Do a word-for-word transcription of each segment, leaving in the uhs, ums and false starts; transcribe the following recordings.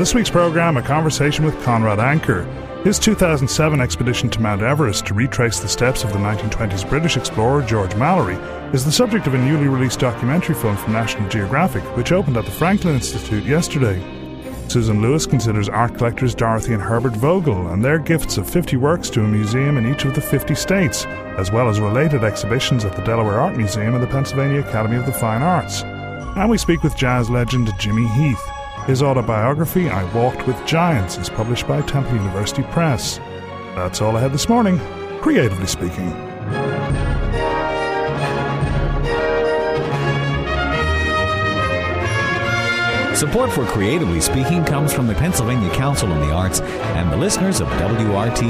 this week's programme, a conversation with Conrad Anker. His two thousand seven expedition to Mount Everest to retrace the steps of the nineteen twenties British explorer George Mallory is the subject of a newly released documentary film from National Geographic, which opened at the Franklin Institute yesterday. Susan Lewis considers art collectors Dorothy and Herbert Vogel and their gifts of fifty works to a museum in each of the fifty states, as well as related exhibitions at the Delaware Art Museum and the Pennsylvania Academy of the Fine Arts. And we speak with jazz legend Jimmy Heath. His autobiography, I Walked with Giants, is published by Temple University Press. That's all ahead this morning, creatively speaking. Support for Creatively Speaking comes from the Pennsylvania Council on the Arts and the listeners of W R T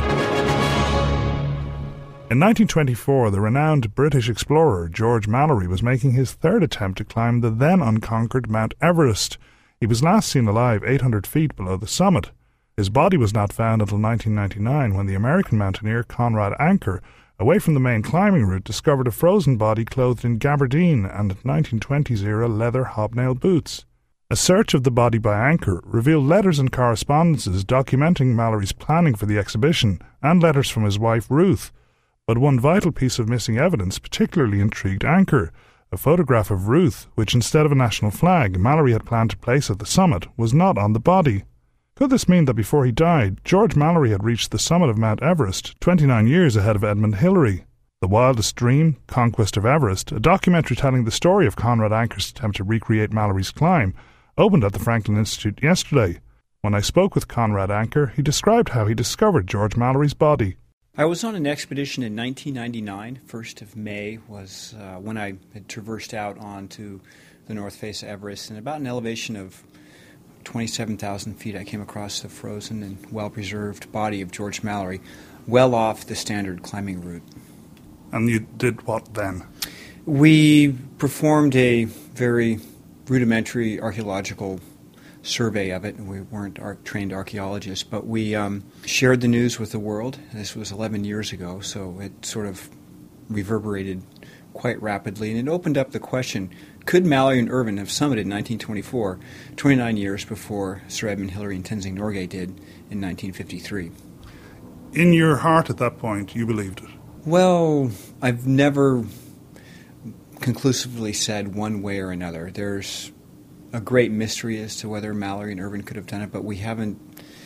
I. In nineteen twenty-four, the renowned British explorer George Mallory was making his third attempt to climb the then unconquered Mount Everest. He was last seen alive eight hundred feet below the summit. His body was not found until nineteen ninety-nine, when the American mountaineer Conrad Anker, away from the main climbing route, discovered a frozen body clothed in gabardine and nineteen twenties-era leather hobnail boots. A search of the body by Anker revealed letters and correspondences documenting Mallory's planning for the exhibition, and letters from his wife Ruth. But one vital piece of missing evidence particularly intrigued Anker. A photograph of Ruth, which instead of a national flag Mallory had planned to place at the summit, was not on the body. Could this mean that before he died, George Mallory had reached the summit of Mount Everest, twenty-nine years ahead of Edmund Hillary? The Wildest Dream, Conquest of Everest, a documentary telling the story of Conrad Anker's attempt to recreate Mallory's climb, opened at the Franklin Institute yesterday. When I spoke with Conrad Anker, he described how he discovered George Mallory's body. I was on an expedition in nineteen ninety-nine. first of May was uh, when I had traversed out onto the north face of Everest. And about an elevation of twenty-seven thousand feet, I came across the frozen and well-preserved body of George Mallory, well off the standard climbing route. And you did what then? We performed a very rudimentary archaeological survey of it, and we weren't ar- trained archaeologists, but we um, shared the news with the world. This was eleven years ago, so it sort of reverberated quite rapidly, and it opened up the question, could Mallory and Irvine have summited in nineteen twenty-four, twenty-nine years before Sir Edmund Hillary and Tenzing Norgay did in nineteen fifty-three? In your heart at that point, you believed it? Well, I've never conclusively said one way or another. There's a great mystery as to whether Mallory and Irvine could have done it, but we haven't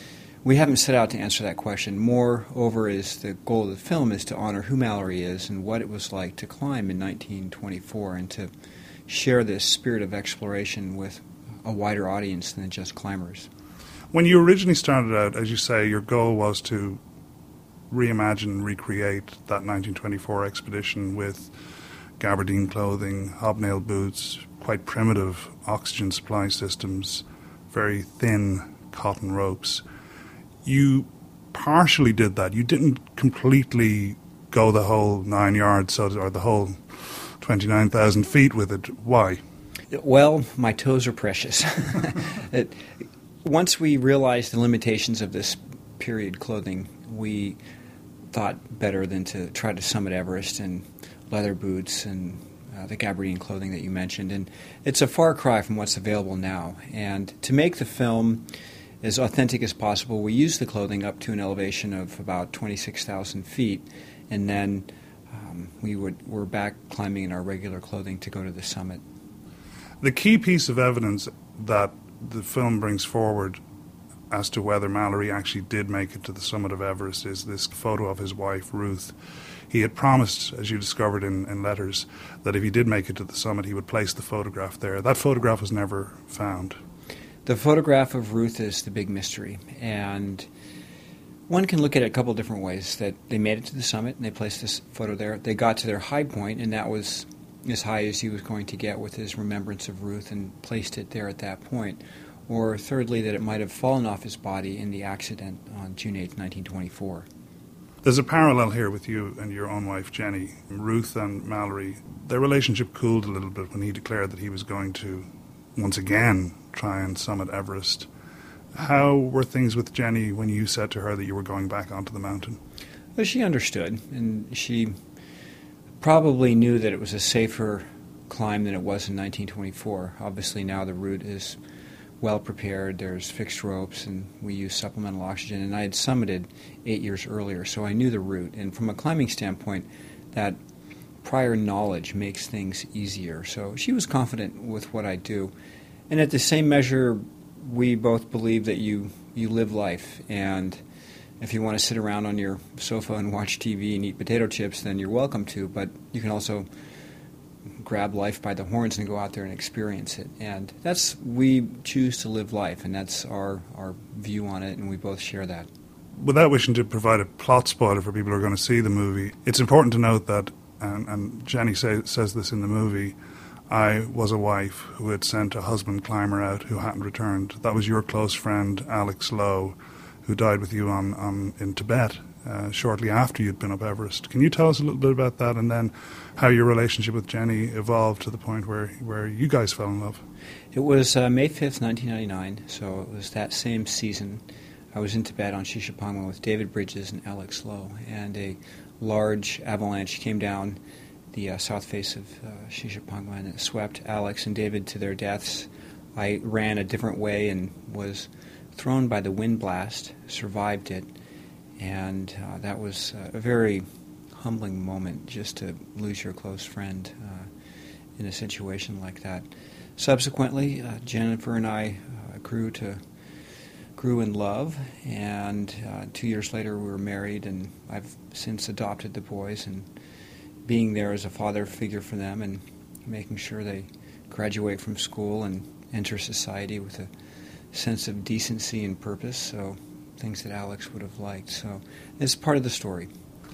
we haven't set out to answer that question. Moreover, is the goal of the film is to honor who Mallory is and what it was like to climb in nineteen twenty-four, and to share this spirit of exploration with a wider audience than just climbers. When you originally started out, as you say, your goal was to reimagine and recreate that nineteen twenty-four expedition with gabardine clothing, hobnail boots, quite primitive oxygen supply systems, very thin cotton ropes. You partially did that. You didn't completely go the whole nine yards so, or the whole twenty-nine thousand feet with it. Why? Well, my toes are precious. it, once we realized the limitations of this period clothing, we thought better than to try to summit Everest in leather boots and uh, the gabardine clothing that you mentioned. And it's a far cry from what's available now. And to make the film as authentic as possible, we used the clothing up to an elevation of about twenty-six thousand feet, and then um, we would, were back climbing in our regular clothing to go to the summit. The key piece of evidence that the film brings forward as to whether Mallory actually did make it to the summit of Everest is this photo of his wife, Ruth. He had promised, as you discovered in, in letters, that if he did make it to the summit, he would place the photograph there. That photograph was never found. The photograph of Ruth is the big mystery, and one can look at it a couple different ways. That they made it to the summit, and they placed this photo there. They got to their high point, and that was as high as he was going to get with his remembrance of Ruth, and placed it there at that point. Or thirdly, that it might have fallen off his body in the accident on June eighth, nineteen twenty-four. There's a parallel here with you and your own wife, Jenny. Ruth and Mallory, their relationship cooled a little bit when he declared that he was going to, once again, try and summit Everest. How were things with Jenny when you said to her that you were going back onto the mountain? Well, she understood, and she probably knew that it was a safer climb than it was in nineteen twenty-four. Obviously now the route is well prepared. There's fixed ropes, and we use supplemental oxygen. And I had summited eight years earlier, so I knew the route. And from a climbing standpoint, that prior knowledge makes things easier. So she was confident with what I do. And at the same measure, we both believe that you, you live life. And if you want to sit around on your sofa and watch T V and eat potato chips, then you're welcome to. But you can also grab life by the horns and go out there and experience it. And that's, we choose to live life, and that's our, our view on it, and we both share that. Without wishing to provide a plot spoiler for people who are going to see the movie, it's important to note that, and, and Jenny say, says this in the movie, I was a wife who had sent a husband climber out who hadn't returned. That was your close friend, Alex Lowe, who died with you on, on in Tibet uh, shortly after you'd been up Everest. Can you tell us a little bit about that, and then how your relationship with Jenny evolved to the point where, where you guys fell in love? It was uh, May fifth, nineteen ninety-nine, so it was that same season. I was in Tibet on Shishapangma with David Bridges and Alex Lowe, and a large avalanche came down the uh, south face of uh, Shishapangma, and it swept Alex and David to their deaths. I ran a different way and was thrown by the wind blast, survived it, and uh, that was uh, a very humbling moment, just to lose your close friend uh, in a situation like that. Subsequently, uh, Jennifer and I uh, grew to grew in love, and uh, two years later we were married, and I've since adopted the boys, and being there as a father figure for them and making sure they graduate from school and enter society with a sense of decency and purpose, so things that Alex would have liked. So it's part of the story.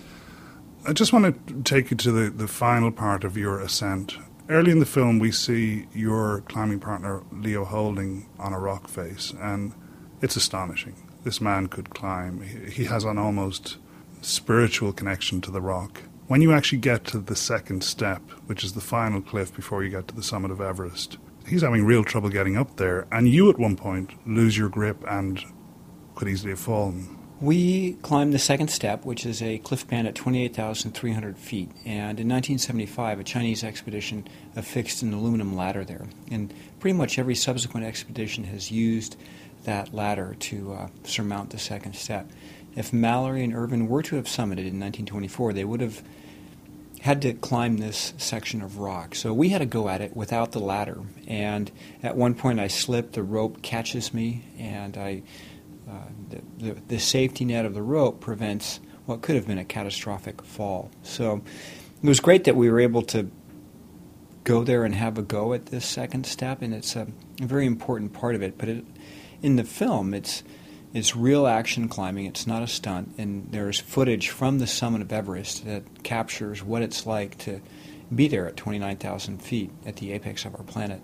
I just want to take you to the, the final part of your ascent. Early in the film, we see your climbing partner, Leo Holding, on a rock face, and it's astonishing. This man could climb. He, he has an almost spiritual connection to the rock. When you actually get to the second step, which is the final cliff before you get to the summit of Everest, he's having real trouble getting up there, and you at one point lose your grip and could easily have fallen. We climbed the second step, which is a cliff band at twenty-eight thousand three hundred feet, and in nineteen seventy-five a Chinese expedition affixed an aluminum ladder there, and pretty much every subsequent expedition has used that ladder to uh, surmount the second step. If Mallory and Irvin were to have summited in nineteen twenty-four, they would have had to climb this section of rock. So we had to go at it without the ladder, and at one point I slipped, the rope catches me, and I uh, the, the, the safety net of the rope prevents what could have been a catastrophic fall. So it was great that we were able to go there and have a go at this second step, and it's a, a very important part of it. But it, in the film, it's It's real action climbing. It's not a stunt, and there's footage from the summit of Everest that captures what it's like to be there at twenty-nine thousand feet at the apex of our planet.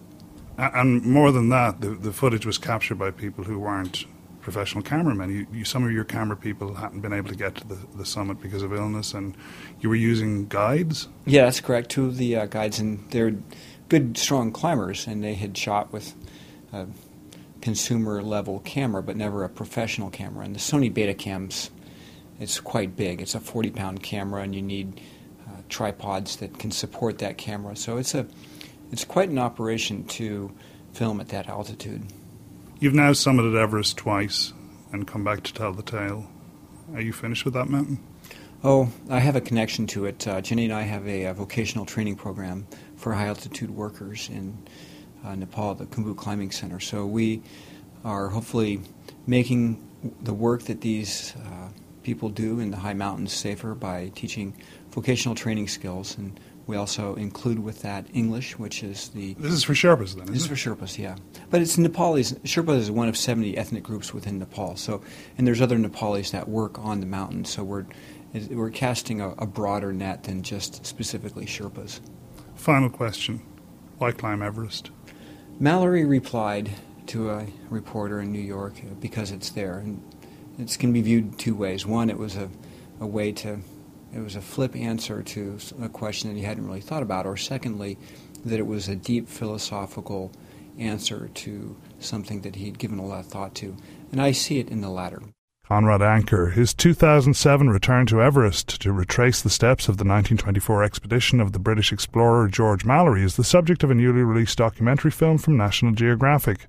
And more than that, the, the footage was captured by people who weren't professional cameramen. You, you, some of your camera people hadn't been able to get to the, the summit because of illness, and you were using guides? Yeah, that's correct. Two of the uh, guides, and they're good, strong climbers, and they had shot with Uh, consumer-level camera, but never a professional camera. And the Sony Betacams, it's quite big. It's a forty-pound camera, and you need uh, tripods that can support that camera. So it's a, it's quite an operation to film at that altitude. You've now summited Everest twice and come back to tell the tale. Are you finished with that mountain? Oh, I have a connection to it. Uh, Jenny and I have a, a vocational training program for high-altitude workers in Uh, Nepal, the Khumbu Climbing Center. So we are hopefully making the work that these uh, people do in the high mountains safer by teaching vocational training skills. And we also include with that English, which is the... This is for Sherpas then, isn't This is for Sherpas, yeah. But it's Nepalese. Sherpas is one of seventy ethnic groups within Nepal. So, and there's other Nepalis that work on the mountain. So we're, we're casting a, a broader net than just specifically Sherpas. Final question. Why climb Everest? Mallory replied to a reporter in New York uh, because it's there, and it's going to be viewed two ways. One, it was a, a way to, it was a flip answer to a question that he hadn't really thought about, or secondly, that it was a deep philosophical answer to something that he'd given a lot of thought to, and I see it in the latter. Conrad Anker, his two thousand seven return to Everest to retrace the steps of the nineteen twenty-four expedition of the British explorer George Mallory, is the subject of a newly released documentary film from National Geographic.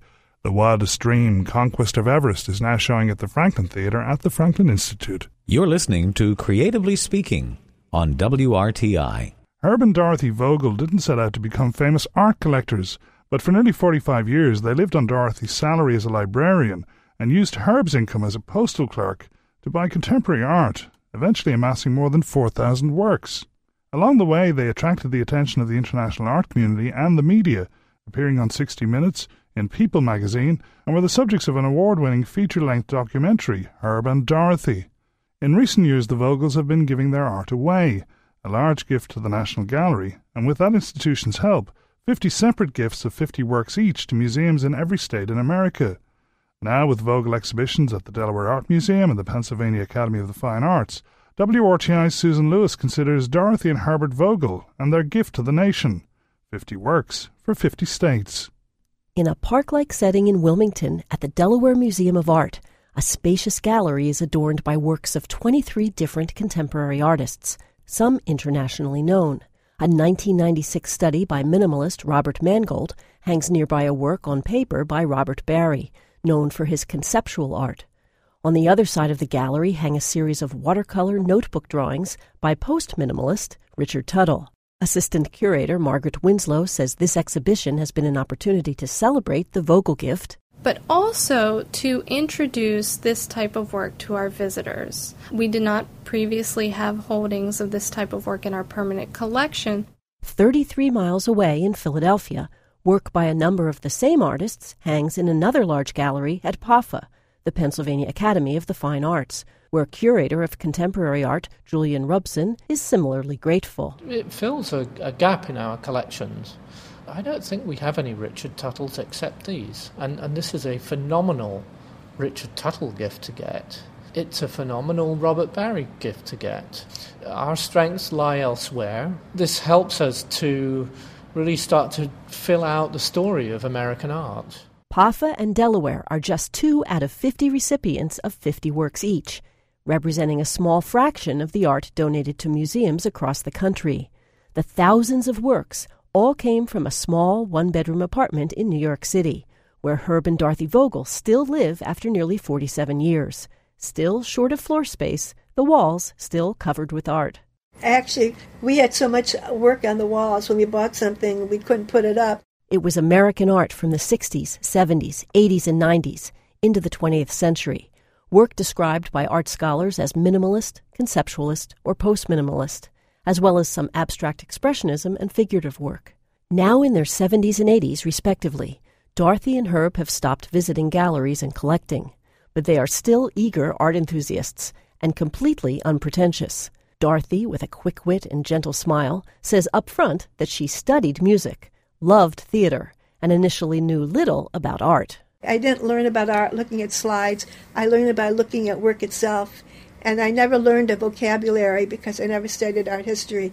The Wildest Dream, Conquest of Everest is now showing at the Franklin Theatre at the Franklin Institute. You're listening to Creatively Speaking on W R T I. Herb and Dorothy Vogel didn't set out to become famous art collectors, but for nearly forty-five years they lived on Dorothy's salary as a librarian and used Herb's income as a postal clerk to buy contemporary art, eventually amassing more than four thousand works. Along the way, they attracted the attention of the international art community and the media, appearing on sixty minutes, in People magazine, and were the subjects of an award-winning feature-length documentary, Herb and Dorothy. In recent years, the Vogels have been giving their art away, a large gift to the National Gallery, and with that institution's help, fifty separate gifts of fifty works each to museums in every state in America. Now, with Vogel exhibitions at the Delaware Art Museum and the Pennsylvania Academy of the Fine Arts, W R T I's Susan Lewis considers Dorothy and Herbert Vogel and their gift to the nation. fifty works for fifty states. In a park-like setting in Wilmington at the Delaware Museum of Art, a spacious gallery is adorned by works of twenty-three different contemporary artists, some internationally known. A nineteen ninety-six study by minimalist Robert Mangold hangs nearby a work on paper by Robert Barry, known for his conceptual art. On the other side of the gallery hang a series of watercolor notebook drawings by post-minimalist Richard Tuttle. Assistant curator Margaret Winslow says this exhibition has been an opportunity to celebrate the Vogel gift, but also to introduce this type of work to our visitors. We did not previously have holdings of this type of work in our permanent collection. thirty-three miles away in Philadelphia, work by a number of the same artists hangs in another large gallery at P A F A, the Pennsylvania Academy of the Fine Arts, where curator of contemporary art Julian Robson is similarly grateful. It fills a, a gap in our collections. I don't think we have any Richard Tuttles except these, and, and this is a phenomenal Richard Tuttle gift to get. It's a phenomenal Robert Barry gift to get. Our strengths lie elsewhere. This helps us to really start to fill out the story of American art. P A F A and Delaware are just two out of fifty recipients of fifty works each, representing a small fraction of the art donated to museums across the country. The thousands of works all came from a small one-bedroom apartment in New York City, where Herb and Dorothy Vogel still live after nearly forty-seven years. Still short of floor space, the walls still covered with art. Actually, we had so much work on the walls when we bought something, we couldn't put it up. It was American art from the sixties, seventies, eighties, and nineties into the twentieth century, work described by art scholars as minimalist, conceptualist, or post-minimalist, as well as some abstract expressionism and figurative work. Now in their seventies and eighties, respectively, Dorothy and Herb have stopped visiting galleries and collecting, but they are still eager art enthusiasts and completely unpretentious. Dorothy, with a quick wit and gentle smile, says up front that she studied music, loved theater, and initially knew little about art. I didn't learn about art looking at slides. I learned about looking at work itself. And I never learned a vocabulary because I never studied art history.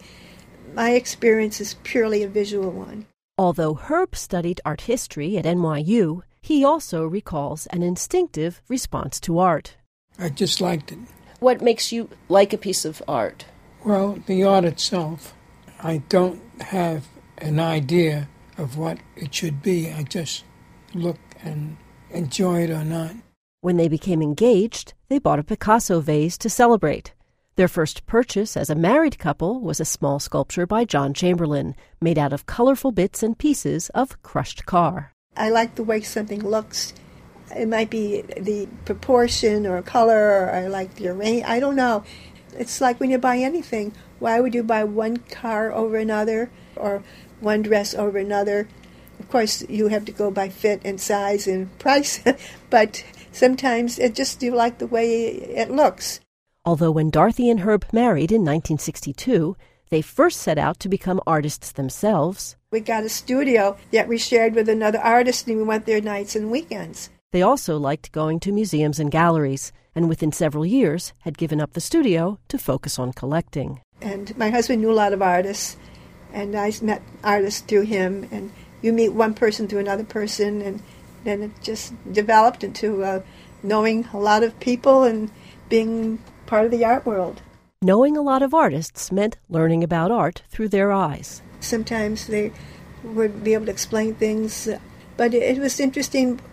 My experience is purely a visual one. Although Herb studied art history at N Y U, he also recalls an instinctive response to art. I just liked it. What makes you like a piece of art? Well, the art itself. I don't have an idea of what it should be. I just look and enjoy it or not. When they became engaged, they bought a Picasso vase to celebrate. Their first purchase as a married couple was a small sculpture by John Chamberlain, made out of colorful bits and pieces of crushed car. I like the way something looks. It might be the proportion or color, or I like the arrangement. I don't know. It's like when you buy anything. Why would you buy one car over another or one dress over another? Of course, you have to go by fit and size and price, but sometimes it just you like the way it looks. Although when Dorothy and Herb married in nineteen sixty-two, they first set out to become artists themselves. We got a studio that we shared with another artist, and we went there nights and weekends. They also liked going to museums and galleries, and within several years had given up the studio to focus on collecting. And my husband knew a lot of artists, and I met artists through him, and you meet one person through another person, and then it just developed into uh, knowing a lot of people and being part of the art world. Knowing a lot of artists meant learning about art through their eyes. Sometimes they would be able to explain things, but it was interesting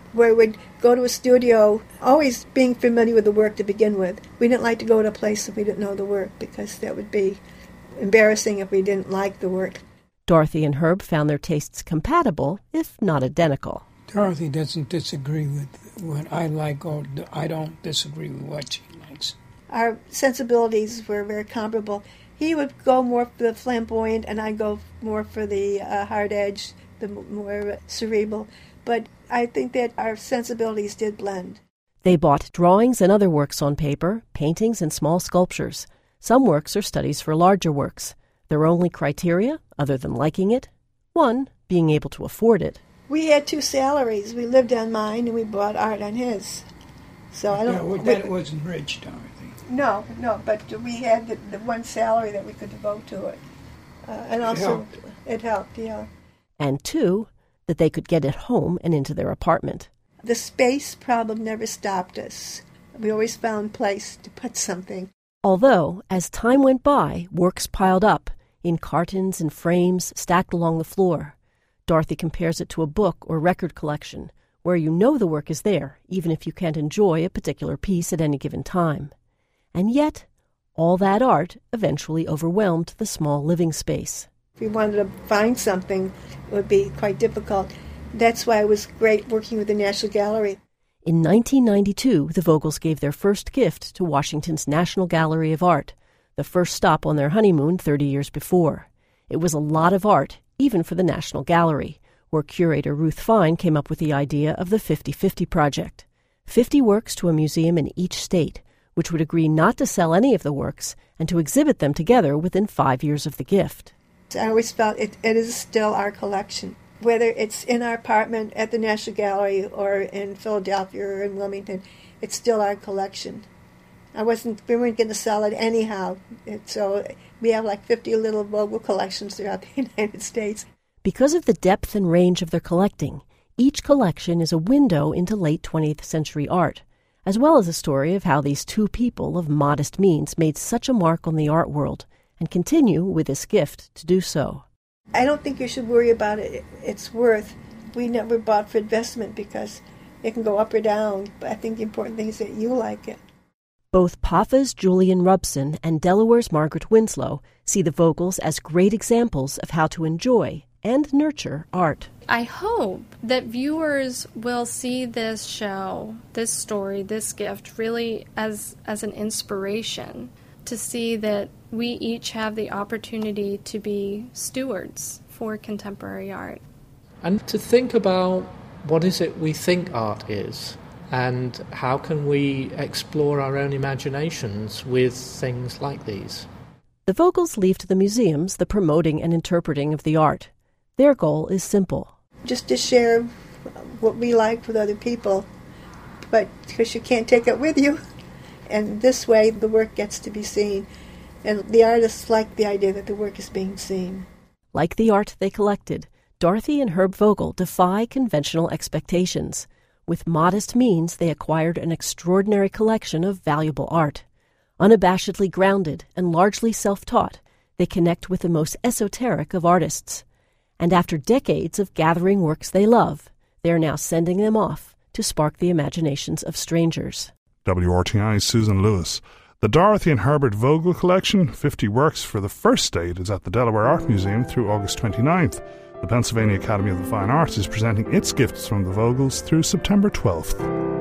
where we'd go to a studio, always being familiar with the work to begin with. We didn't like to go to a place if we didn't know the work, because that would be embarrassing if we didn't like the work. Dorothy and Herb found their tastes compatible, if not identical. Dorothy doesn't disagree with what I like, or I don't disagree with what she likes. Our sensibilities were very comparable. He would go more for the flamboyant, and I'd go more for the uh, hard edge, the more cerebral. But I think that our sensibilities did blend. They bought drawings and other works on paper, paintings and small sculptures. Some works are studies for larger works. Their only criteria, other than liking it, one, being able to afford it. We had two salaries. We lived on mine, and we bought art on his. So I don't. Yeah, well, that wasn't rich, Dorothy. No, no, but we had the, the one salary that we could devote to it, uh, and also it helped. it helped. Yeah. And two, that they could get it home and into their apartment. The space problem never stopped us. We always found place to put something. Although, as time went by, works piled up in cartons and frames stacked along the floor. Dorothy compares it to a book or record collection, where you know the work is there, even if you can't enjoy a particular piece at any given time. And yet, all that art eventually overwhelmed the small living space. If we wanted to find something, it would be quite difficult. That's why it was great working with the National Gallery. In nineteen ninety-two, the Vogels gave their first gift to Washington's National Gallery of Art, the first stop on their honeymoon thirty years before. It was a lot of art, even for the National Gallery, where curator Ruth Fine came up with the idea of the fifty fifty project. fifty works to a museum in each state, which would agree not to sell any of the works and to exhibit them together within five years of the gift. I always felt it, it is still our collection. Whether it's in our apartment at the National Gallery or in Philadelphia or in Wilmington, it's still our collection. I wasn't, we weren't going to sell it anyhow. It, so we have like fifty little Vogel collections throughout the United States. Because of the depth and range of their collecting, each collection is a window into late twentieth century art, as well as a story of how these two people of modest means made such a mark on the art world and continue with this gift to do so. I don't think you should worry about it. Its worth. We never bought for investment because it can go up or down, but I think the important thing is that you like it. Both P A F A's Julian Rubson and Delaware's Margaret Winslow see the Vogels as great examples of how to enjoy and nurture art. I hope that viewers will see this show, this story, this gift really as, as an inspiration to see that we each have the opportunity to be stewards for contemporary art. And to think about what is it we think art is, and how can we explore our own imaginations with things like these. The Vogels leave to the museums the promoting and interpreting of the art. Their goal is simple. Just to share what we like with other people, but because you can't take it with you. And this way the work gets to be seen. And the artists like the idea that the work is being seen. Like the art they collected, Dorothy and Herb Vogel defy conventional expectations. With modest means, they acquired an extraordinary collection of valuable art. Unabashedly grounded and largely self-taught, they connect with the most esoteric of artists. And after decades of gathering works they love, they are now sending them off to spark the imaginations of strangers. W R T I's Susan Lewis. The Dorothy and Herbert Vogel collection, fifty works for the first date, is at the Delaware Art Museum through August twenty-ninth. The Pennsylvania Academy of the Fine Arts is presenting its gifts from the Vogels through September twelfth.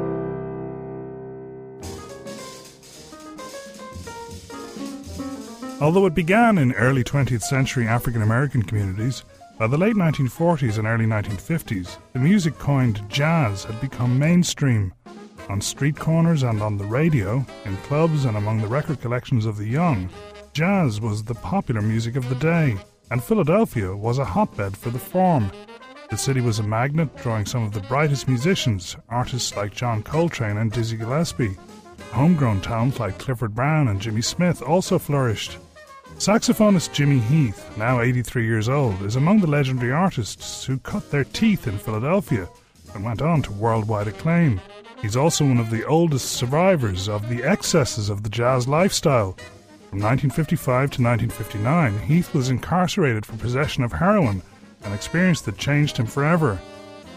Although it began in early twentieth century African American communities, by the late nineteen forties and early nineteen fifties, the music coined jazz had become mainstream. On street corners and on the radio, in clubs and among the record collections of the young, jazz was the popular music of the day, and Philadelphia was a hotbed for the form. The city was a magnet, drawing some of the brightest musicians, artists like John Coltrane and Dizzy Gillespie. Homegrown talent like Clifford Brown and Jimmy Smith also flourished. Saxophonist Jimmy Heath, now eighty-three years old, is among the legendary artists who cut their teeth in Philadelphia and went on to worldwide acclaim. He's also one of the oldest survivors of the excesses of the jazz lifestyle. From nineteen fifty-five to nineteen fifty-nine, Heath was incarcerated for possession of heroin, an experience that changed him forever.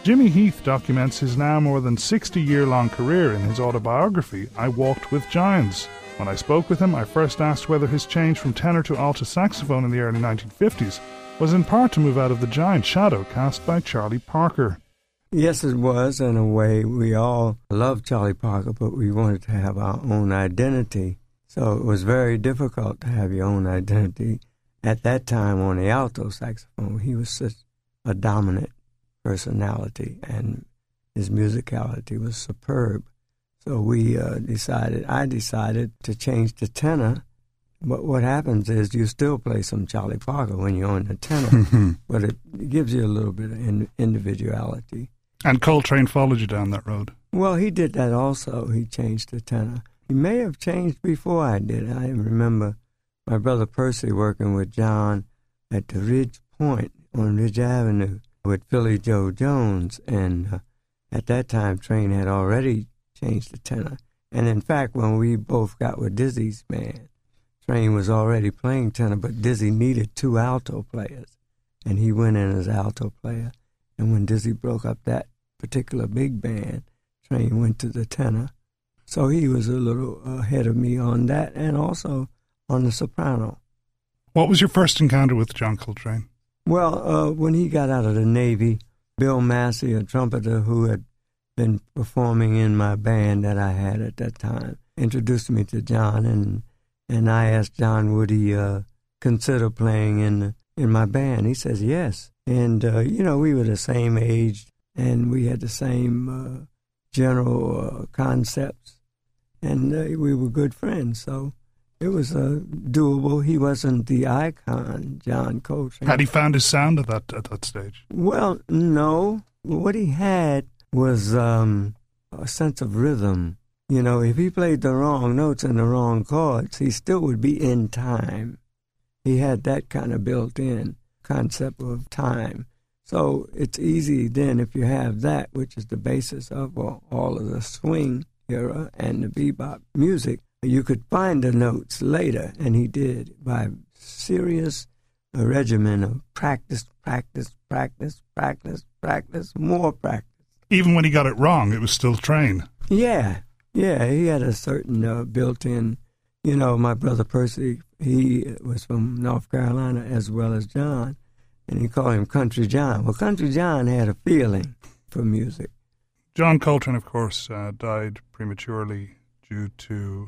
Jimmy Heath documents his now more than sixty-year-long career in his autobiography, I Walked with Giants. When I spoke with him, I first asked whether his change from tenor to alto saxophone in the early nineteen fifties was in part to move out of the giant shadow cast by Charlie Parker. Yes, it was, in a way. We all loved Charlie Parker, but we wanted to have our own identity. So it was very difficult to have your own identity. At that time, on the alto saxophone, he was such a dominant personality, and his musicality was superb. So we uh, decided, I decided to change to tenor. But what happens is you still play some Charlie Parker when you're on the tenor, but it gives you a little bit of in, individuality. And Coltrane followed you down that road. Well, he did that also. He changed to tenor. He may have changed before I did. I remember my brother Percy working with John at the Ridge Point on Ridge Avenue with Philly Joe Jones, and uh, at that time, Train had already changed to tenor. And in fact, when we both got with Dizzy's band, Train was already playing tenor, but Dizzy needed two alto players, and he went in as alto player. And when Dizzy broke up that particular big band, Train went to the tenor. So he was a little ahead of me on that, and also on the soprano. What was your first encounter with John Coltrane? Well, uh, when he got out of the Navy, Bill Massey, a trumpeter who had been performing in my band that I had at that time, introduced me to John, and and I asked John, would he uh, consider playing in in my band? He says yes. And, uh, you know, we were the same age, and we had the same uh, general uh, concepts, and uh, we were good friends, so it was uh, doable. He wasn't the icon, John Coltrane. Had he found his sound at that at that stage? Well, no. What he had was um, a sense of rhythm. You know, if he played the wrong notes and the wrong chords, he still would be in time. He had that kind of built-in concept of time. So it's easy then if you have that, which is the basis of all, all of the swing era and the bebop music, you could find the notes later, and he did by serious a regimen of practice, practice, practice, practice, practice, more practice. Even when he got it wrong, it was still Train. Yeah, yeah, he had a certain uh, built-in, you know, my brother Percy, he was from North Carolina as well as John, and he called him Country John. Well, Country John had a feeling for music. John Coltrane, of course, uh, died prematurely due to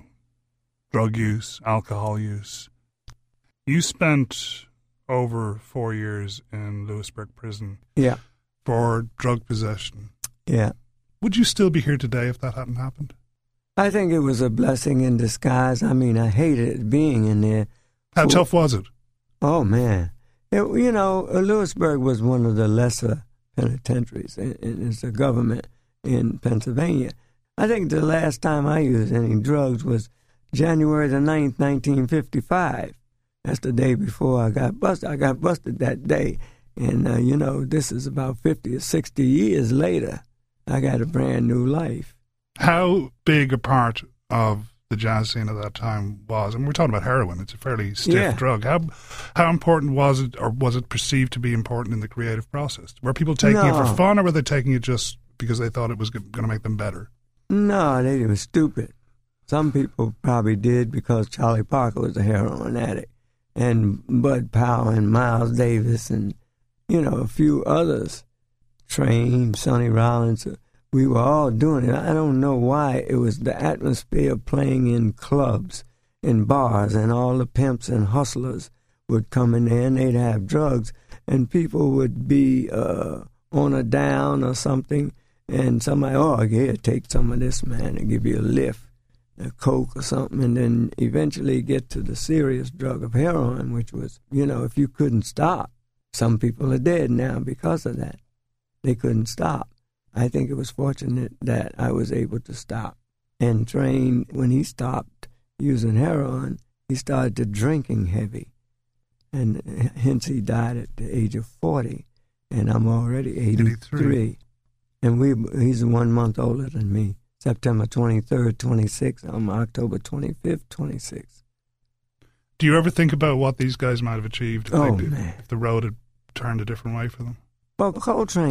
drug use, alcohol use. You spent over four years in Lewisburg prison. Yeah. For drug possession. Yeah. Would you still be here today if that hadn't happened? I think it was a blessing in disguise. I mean, I hated being in there. How for, tough was it? Oh, man. It, you know, Lewisburg was one of the lesser penitentiaries. It, it's a government in Pennsylvania. I think the last time I used any drugs was January the ninth, nineteen fifty-five. That's the day before I got busted. I got busted that day. And, uh, you know, this is about fifty or sixty years later. I got a brand new life. How big a part of the jazz scene at that time was, and we're talking about heroin, it's a fairly stiff yeah. drug. How how important was it, or was it perceived to be important in the creative process? Were people taking no. it for fun, or were they taking it just because they thought it was going to make them better? No, they were stupid. Some people probably did because Charlie Parker was a heroin addict, and Bud Powell and Miles Davis and, you know, a few others, Train, Sonny Rollins, we were all doing it. I don't know why. It was the atmosphere of playing in clubs, in bars, and all the pimps and hustlers would come in there and they'd have drugs, and people would be uh, on a down or something, and somebody, oh, yeah, take some of this, man, and give you a lift, a Coke or something, and then eventually get to the serious drug of heroin, which was, you know, if you couldn't stop. Some people are dead now because of that. They couldn't stop. I think it was fortunate that I was able to stop. And Train, when he stopped using heroin, he started to drinking heavy. And hence he died at the age of forty. And I'm already eighty-three. eighty-three. And we he's one month older than me. September twenty-third, twenty-six. I'm October twenty-fifth, twenty-six. Do you ever think about what these guys might have achieved if, oh, they, man. if the road had turned a different way for them? Well, Coltrane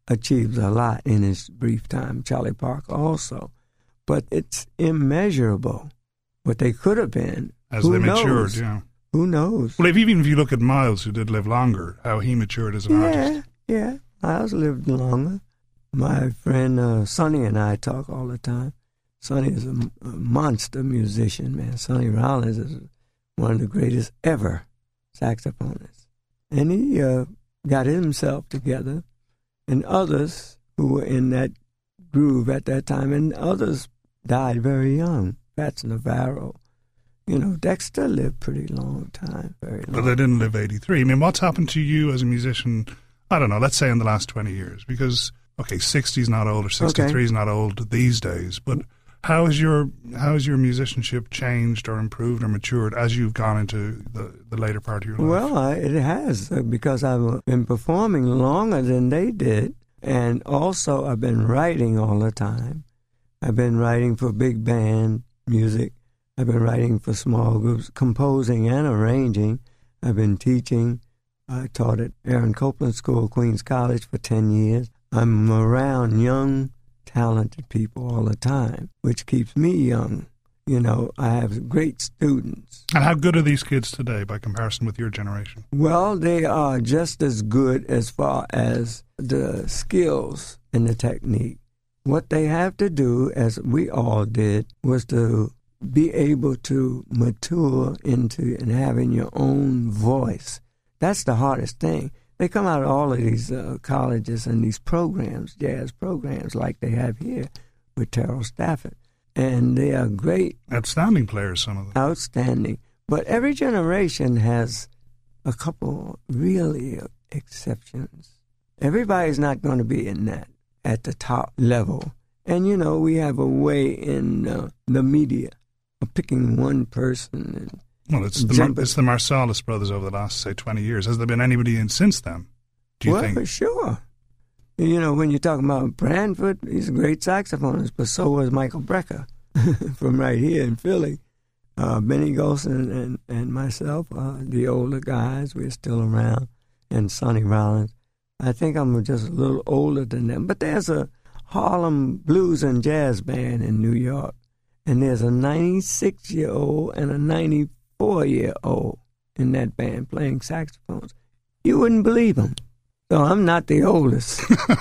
achieved a lot in his brief time. Charlie Parker also. But it's immeasurable what they could have been. As Who they matured, knows? yeah. Who knows? Well, if, even if you look at Miles, who did live longer, how he matured as an yeah, artist. Yeah, Miles lived longer. My friend uh, Sonny and I talk all the time. Sonny is a, a monster musician, man. Sonny Rollins is one of the greatest ever saxophonists. And he uh, got himself together, and others who were in that groove at that time, and others died very young. Fats Navarro. You know, Dexter lived pretty long time, very long. But they didn't live eighty-three. I mean, what's happened to you as a musician, I don't know, let's say in the last twenty years? Because, okay, sixty's not old or sixty-three's okay. not old these days, but how has your how has your musicianship changed or improved or matured as you've gone into the, the later part of your life? Well, I, it has, uh, because I've been performing longer than they did, and also I've been writing all the time. I've been writing for big band music. I've been writing for small groups, composing and arranging. I've been teaching. I taught at Aaron Copland School, Queens College, for ten years. I'm around young, talented people all the time, which keeps me young. You know, I have great students. And how good are these kids today by comparison with your generation? Well, they are just as good as far as the skills and the technique. What they have to do, as we all did, was to be able to mature into and having your own voice. That's the hardest thing. They come out of all of these uh, colleges and these programs, jazz programs like they have here with Terrell Stafford. And they are great. Outstanding players, some of them. Outstanding. But every generation has a couple really exceptions. Everybody's not going to be in that at the top level. And, you know, we have a way in uh, the media of picking one person and Well, it's the, Mar- it's the Marsalis brothers over the last, say, twenty years. Has there been anybody in since then, do you well, think? Well, for sure. You know, when you're talking about Branford, he's a great saxophonist, but so was Michael Brecker from right here in Philly. Uh, Benny Golson and, and myself, uh, the older guys, we're still around, and Sonny Rollins. I think I'm just a little older than them. But there's a Harlem Blues and Jazz Band in New York, and there's a ninety-six-year-old and a ninety-four-year-old in that band playing saxophones. You wouldn't believe them. So I'm not the oldest.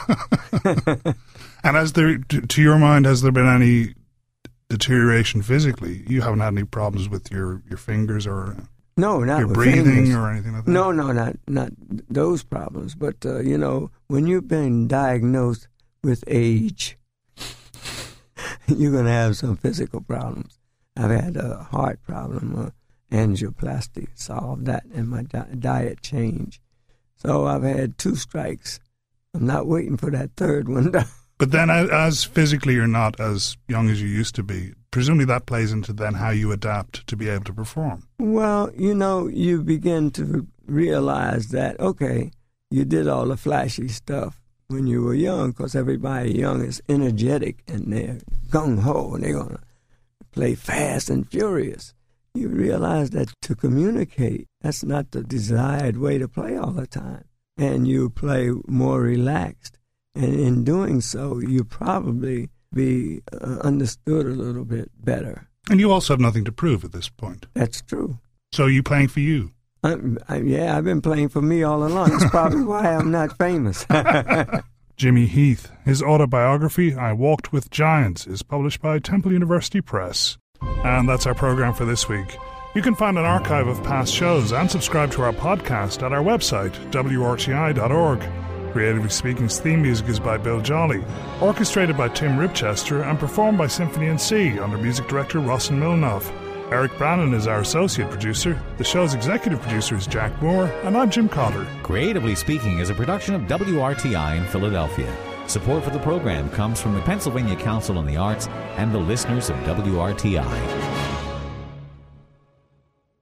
And has there, to your mind, has there been any deterioration physically? You haven't had any problems with your, your fingers or no, not your with breathing fingers. or anything like that? No, no, not not those problems. But, uh, you know, when you've been diagnosed with age, you're going to have some physical problems. I've had a heart problem, uh, angioplasty, solved that, and my di- diet change. So I've had two strikes. I'm not waiting for that third one. But then as, as physically you're not as young as you used to be, presumably that plays into then how you adapt to be able to perform. Well, you know, you begin to realize that, okay, you did all the flashy stuff when you were young, because everybody young is energetic and they're gung-ho and they're going to play fast and furious. You realize that to communicate, that's not the desired way to play all the time. And you play more relaxed. And in doing so, you probably be uh, understood a little bit better. And you also have nothing to prove at this point. That's true. So are you playing for you? I, I, yeah, I've been playing for me all along. That's probably why I'm not famous. Jimmy Heath. His autobiography, I Walked with Giants, is published by Temple University Press. And that's our program for this week. You can find an archive of past shows and subscribe to our podcast at our website, w r t i dot org. Creatively Speaking's theme music is by Bill Jolly, orchestrated by Tim Ribchester and performed by Symphony and C under music director Rossin Milnov. Eric Brannon is our associate producer. The show's executive producer is Jack Moore, and I'm Jim Cotter. Creatively Speaking is a production of W R T I in Philadelphia. Support for the program comes from the Pennsylvania Council on the Arts and the listeners of W R T I.